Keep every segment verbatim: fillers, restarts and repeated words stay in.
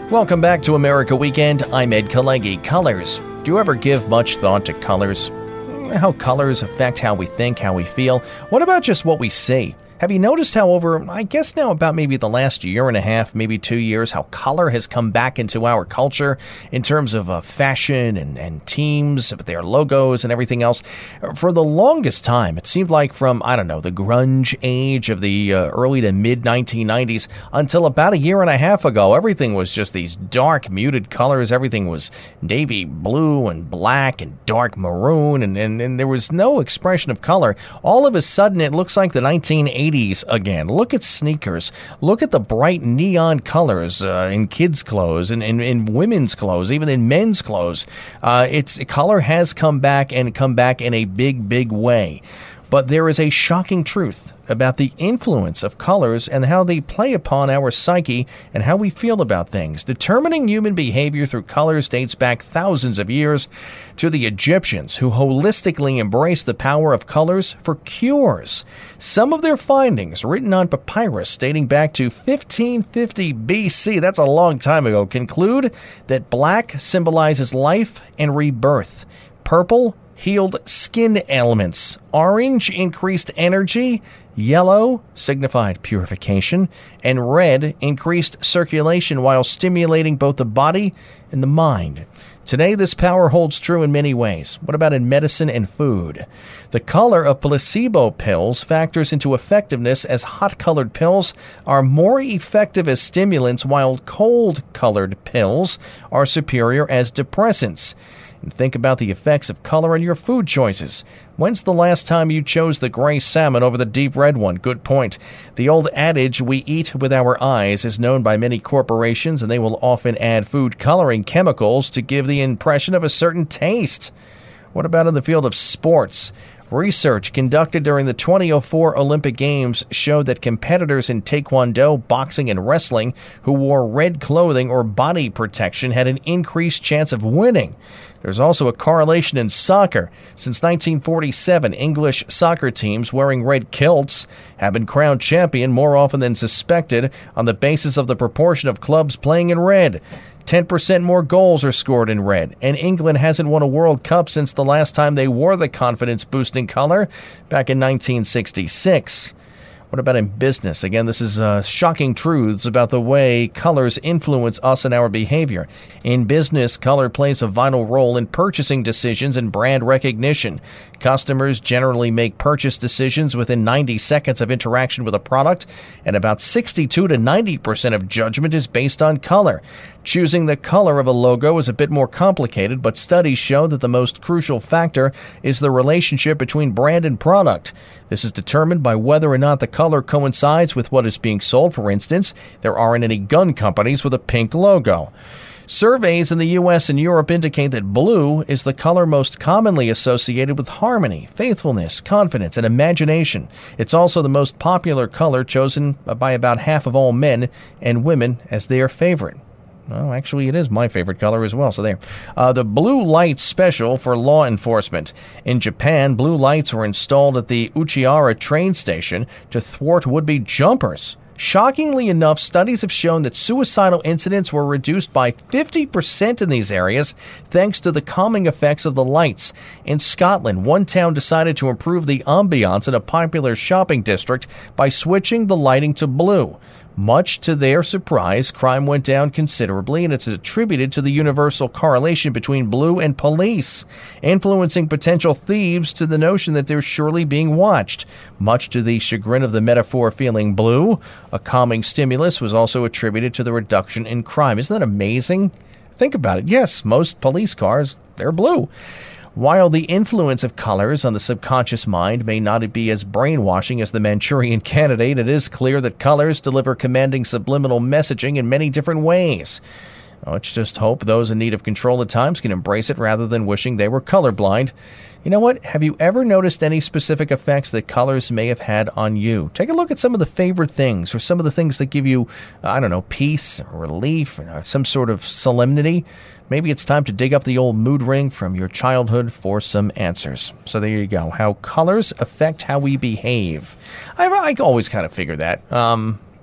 Welcome back to America Weekend. I'm Ed Kalegi. Colors. Do you ever give much thought to colors? How colors affect how we think, how we feel? What about just what we see? Have you noticed how over, I guess now about maybe the last year and a half, maybe two years, how color has come back into our culture in terms of uh, fashion and, and teams, their logos and everything else? For the longest time, it seemed like from, I don't know, the grunge age of the uh, early to mid nineteen nineties until about a year and a half ago, everything was just these dark, muted colors. Everything was navy blue and black and dark maroon, and, and, and there was no expression of color. All of a sudden, it looks like the nineteen eighties again. Look at sneakers. Look at the bright neon colors uh, in kids' clothes and in, in women's clothes, even in men's clothes. Uh, it's color has come back and come back in a big, big way. But there is a shocking truth about the influence of colors and how they play upon our psyche and how we feel about things. Determining human behavior through colors dates back thousands of years to the Egyptians, who holistically embraced the power of colors for cures. Some of their findings, written on papyrus dating back to fifteen fifty B C, that's a long time ago, conclude that black symbolizes life and rebirth. Purple healed skin ailments. Orange increased energy. Yellow signified purification. And red increased circulation while stimulating both the body and the mind. Today, this power holds true in many ways. What about in medicine and food? The color of placebo pills factors into effectiveness, as hot-colored pills are more effective as stimulants, while cold-colored pills are superior as depressants. And think about the effects of color on your food choices. When's the last time you chose the gray salmon over the deep red one? Good point. The old adage, we eat with our eyes, is known by many corporations, and they will often add food coloring chemicals to give the impression of a certain taste. What about in the field of sports? Research conducted during the twenty oh four Olympic Games showed that competitors in taekwondo, boxing, and wrestling who wore red clothing or body protection had an increased chance of winning. There's also a correlation in soccer. Since nineteen forty-seven, English soccer teams wearing red kilts have been crowned champion more often than suspected on the basis of the proportion of clubs playing in red. ten percent more goals are scored in red, and England hasn't won a World Cup since the last time they wore the confidence-boosting color back in nineteen sixty-six. What about in business? Again, this is uh, shocking truths about the way colors influence us and our behavior. In business, color plays a vital role in purchasing decisions and brand recognition. Customers generally make purchase decisions within ninety seconds of interaction with a product, and about sixty-two to ninety percent of judgment is based on color. Choosing the color of a logo is a bit more complicated, but studies show that the most crucial factor is the relationship between brand and product. This is determined by whether or not the color coincides with what is being sold. For instance, there aren't any gun companies with a pink logo. Surveys in the U S and Europe indicate that blue is the color most commonly associated with harmony, faithfulness, confidence, and imagination. It's also the most popular color, chosen by about half of all men and women as their favorite. Well, actually, it is my favorite color as well, so there. Uh, the blue light special for law enforcement. In Japan, blue lights were installed at the Uchiara train station to thwart would-be jumpers. Shockingly enough, studies have shown that suicidal incidents were reduced by fifty percent in these areas thanks to the calming effects of the lights. In Scotland, one town decided to improve the ambiance in a popular shopping district by switching the lighting to blue. Much to their surprise, crime went down considerably, and it's attributed to the universal correlation between blue and police, influencing potential thieves to the notion that they're surely being watched. Much to the chagrin of the metaphor feeling blue, a calming stimulus was also attributed to the reduction in crime. Isn't that amazing? Think about it. Yes, most police cars, they're blue. While the influence of colors on the subconscious mind may not be as brainwashing as the Manchurian Candidate, it is clear that colors deliver commanding subliminal messaging in many different ways. Let's just hope those in need of control at times can embrace it rather than wishing they were colorblind. You know what? Have you ever noticed any specific effects that colors may have had on you? Take a look at some of the favorite things, or some of the things that give you, I don't know, peace, or relief, or some sort of solemnity. Maybe it's time to dig up the old mood ring from your childhood for some answers. So there you go. How colors affect how we behave. I, I always kind of figure that. Um,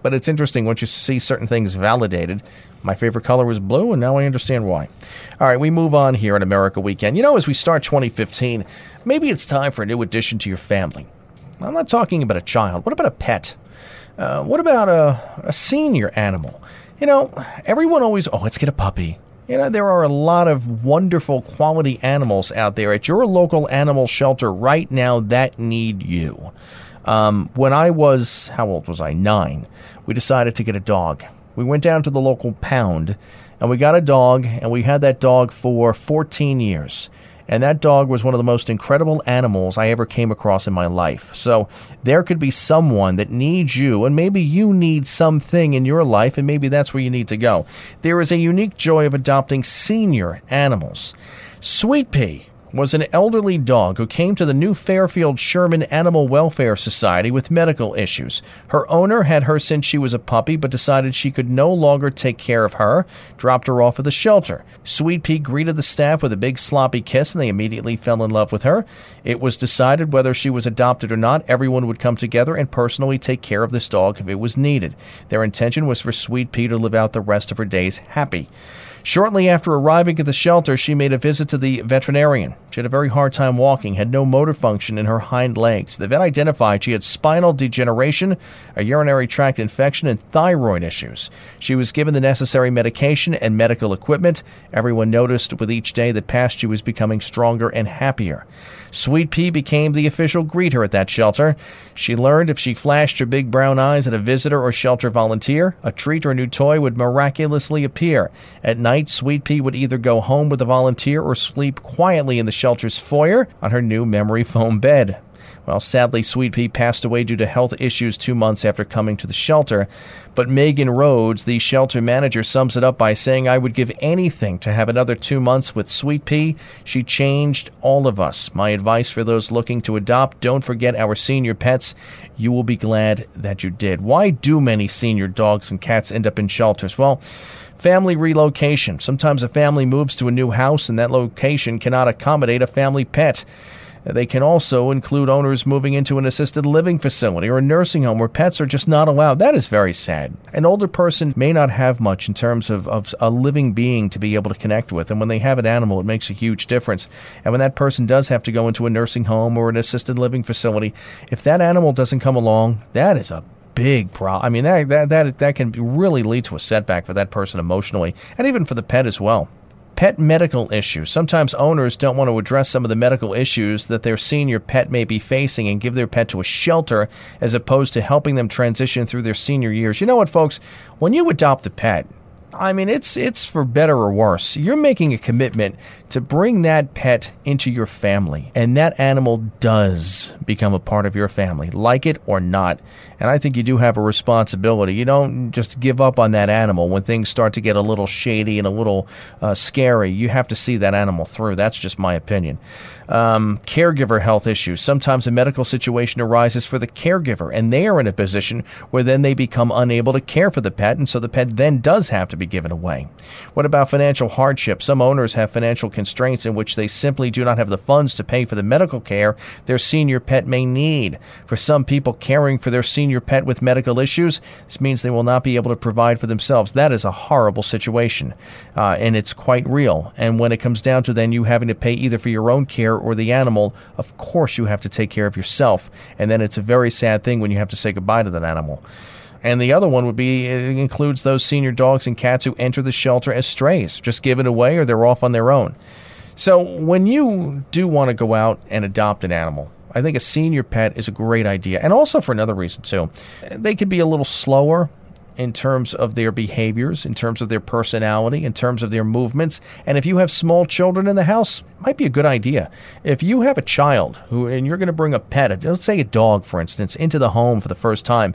but it's interesting once you see certain things validated. My favorite color was blue, and now I understand why. All right, we move on here on America Weekend. You know, as we start twenty fifteen, maybe it's time for a new addition to your family. I'm not talking about a child. What about a pet? Uh, what about a, a senior animal? You know, everyone always, oh, let's get a puppy. You know, there are a lot of wonderful quality animals out there at your local animal shelter right now that need you. Um, when I was, how old was I? Nine. We decided to get a dog. We went down to the local pound, and we got a dog, and we had that dog for fourteen years. And that dog was one of the most incredible animals I ever came across in my life. So there could be someone that needs you, and maybe you need something in your life, and maybe that's where you need to go. There is a unique joy of adopting senior animals. Sweet Pea was an elderly dog who came to the New Fairfield Sherman Animal Welfare Society with medical issues. Her owner had her since she was a puppy, but decided she could no longer take care of her, dropped her off at the shelter. Sweet Pea greeted the staff with a big sloppy kiss, and they immediately fell in love with her. It was decided whether she was adopted or not, everyone would come together and personally take care of this dog if it was needed. Their intention was for Sweet Pea to live out the rest of her days happy. Shortly after arriving at the shelter, she made a visit to the veterinarian. She had a very hard time walking, had no motor function in her hind legs. The vet identified she had spinal degeneration, a urinary tract infection, and thyroid issues. She was given the necessary medication and medical equipment. Everyone noticed with each day that passed she was becoming stronger and happier. Sweet Pea became the official greeter at that shelter. She learned if she flashed her big brown eyes at a visitor or shelter volunteer, a treat or a new toy would miraculously appear. At night, Sweet Pea would either go home with a volunteer or sleep quietly in the shelter's foyer on her new memory foam bed. Well, sadly, Sweet Pea passed away due to health issues two months after coming to the shelter. But Megan Rhodes, the shelter manager, sums it up by saying, "I would give anything to have another two months with Sweet Pea. She changed all of us. My advice for those looking to adopt, don't forget our senior pets. You will be glad that you did." Why do many senior dogs and cats end up in shelters? Well, family relocation. Sometimes a family moves to a new house and that location cannot accommodate a family pet. They can also include owners moving into an assisted living facility or a nursing home where pets are just not allowed. That is very sad. An older person may not have much in terms of, of a living being to be able to connect with, and when they have an animal, it makes a huge difference. And when that person does have to go into a nursing home or an assisted living facility, if that animal doesn't come along, that is a big problem. I mean, that, that, that, that can really lead to a setback for that person emotionally, and even for the pet as well. Pet medical issues. Sometimes owners don't want to address some of the medical issues that their senior pet may be facing and give their pet to a shelter as opposed to helping them transition through their senior years. You know what, folks? When you adopt a pet, I mean, it's it's for better or worse. You're making a commitment to bring that pet into your family, and that animal does become a part of your family, like it or not. And I think you do have a responsibility. You don't just give up on that animal when things start to get a little shady and a little uh, scary. You have to see that animal through. That's just my opinion. Um, caregiver health issues. Sometimes a medical situation arises for the caregiver, and they are in a position where then they become unable to care for the pet, and so the pet then does have to be given away. What about financial hardship? Some owners have financial constraints in which they simply do not have the funds to pay for the medical care their senior pet may need. For some people, caring for their senior pet with medical issues, this means they will not be able to provide for themselves. That is a horrible situation, uh, and it's quite real. And when it comes down to then you having to pay either for your own care or the animal, of course you have to take care of yourself. And then it's a very sad thing when you have to say goodbye to that animal. And the other one would be, it includes those senior dogs and cats who enter the shelter as strays, just given away or they're off on their own. So when you do want to go out and adopt an animal, I think a senior pet is a great idea. And also for another reason, too. They could be a little slower in terms of their behaviors, in terms of their personality, in terms of their movements. And if you have small children in the house, it might be a good idea. If you have a child who, and you're going to bring a pet, let's say a dog, for instance, into the home for the first time,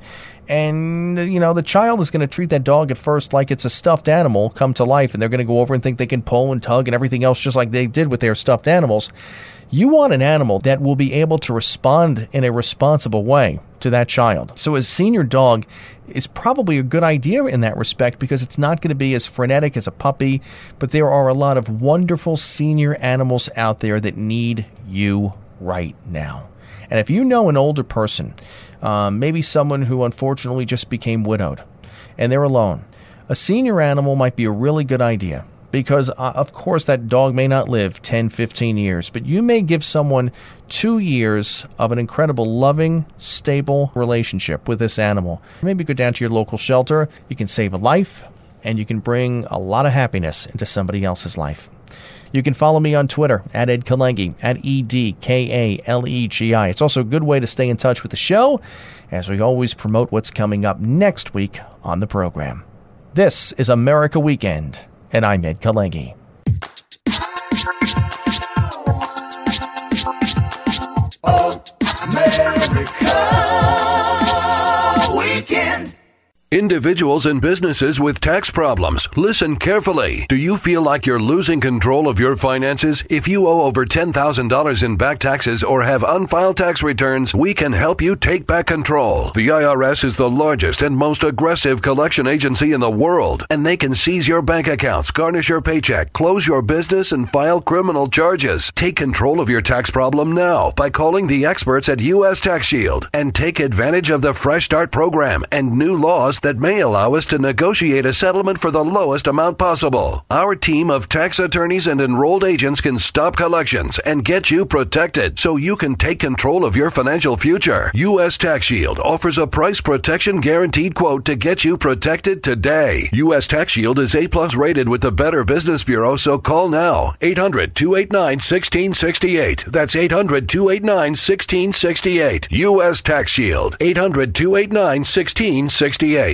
and, you know, the child is going to treat that dog at first like it's a stuffed animal come to life, and they're going to go over and think they can pull and tug and everything else just like they did with their stuffed animals. You want an animal that will be able to respond in a responsible way to that child. So a senior dog is probably a good idea in that respect because it's not going to be as frenetic as a puppy, but there are a lot of wonderful senior animals out there that need you right now. And if you know an older person Um, maybe someone who unfortunately just became widowed and they're alone. A senior animal might be a really good idea because, uh, of course, that dog may not live ten, fifteen years, but you may give someone two years of an incredible, loving, stable relationship with this animal. Maybe go down to your local shelter. You can save a life, and you can bring a lot of happiness into somebody else's life. You can follow me on Twitter, at Ed Kalegi, at E D K A L E G I. It's also a good way to stay in touch with the show, as we always promote what's coming up next week on the program. This is America Weekend, and I'm Ed Kalegi. Oh, America Weekend. Individuals and businesses with tax problems, listen carefully. Do you feel like you're losing control of your finances? If you owe over ten thousand dollars in back taxes or have unfiled tax returns, we can help you take back control. The I R S is the largest and most aggressive collection agency in the world, and they can seize your bank accounts, garnish your paycheck, close your business, and file criminal charges. Take control of your tax problem now by calling the experts at U S Tax Shield and take advantage of the Fresh Start program and new laws that may allow us to negotiate a settlement for the lowest amount possible. Our team of tax attorneys and enrolled agents can stop collections and get you protected so you can take control of your financial future. U S Tax Shield offers a price protection guaranteed quote to get you protected today. U S Tax Shield is A plus rated with the Better Business Bureau, so call now. eight hundred, two eight nine, one six six eight. That's eight hundred, two eight nine, one six six eight. U S Tax Shield. eight hundred, two eight nine, one six six eight.